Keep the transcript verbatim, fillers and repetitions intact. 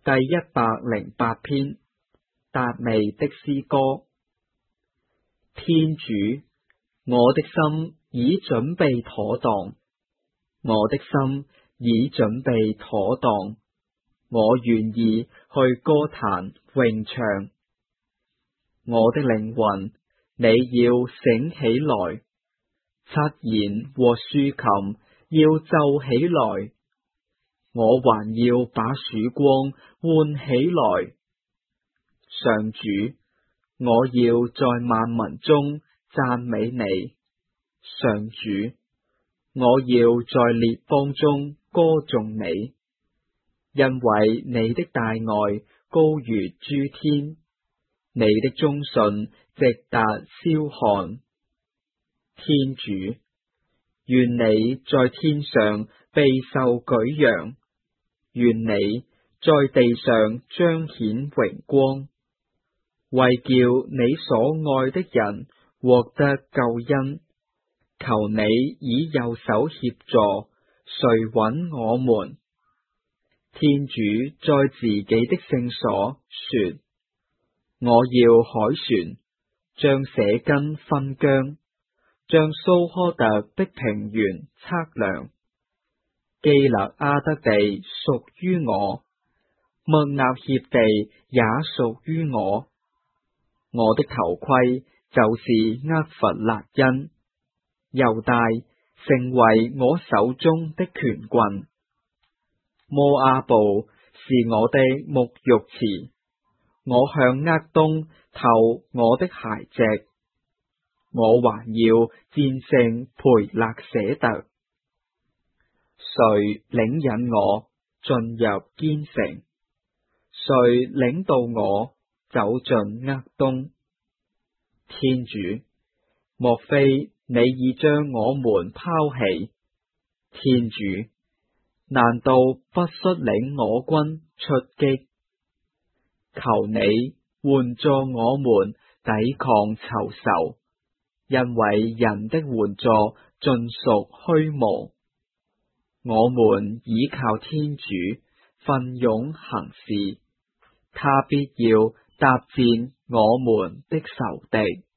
第一百零八篇，達味的詩歌。天主，我的心已準備妥當，我的心已準備妥當，我願意去歌壇詠唱。我的靈魂，你要醒起來，七弦和豎琴要奏起來，我還要把曙光喚起來。上主，我要在萬民中讚美你。上主，我要在列邦中歌頌你，因為你的大愛高如諸天，你的忠信直達霄漢。天主，願你在天上備受舉揚，願你在地上彰顯榮光，為叫你所愛的人獲得救恩。求你以右手協助，垂允我們。天主在自己的聖所說：我要凱旋，將舍根分疆，將蘇苛特的平原測量。基勒阿得地屬於我，默納協地也屬於我。我的頭盔就是厄弗辣因，猶大成為我手中的權棍。摩阿布是我的沐浴池，我向厄東投我的鞋隻，我還要戰勝培勒舍特。誰領引我進入堅城？誰領導我走進厄東？天主，莫非你已將我們拋棄？天主，難道不率領我軍出擊？求你援助我們抵抗仇仇，因為人的援助盡屬虛無。我們倚靠天主，奮勇行事，他必要搭戰我們的仇敵。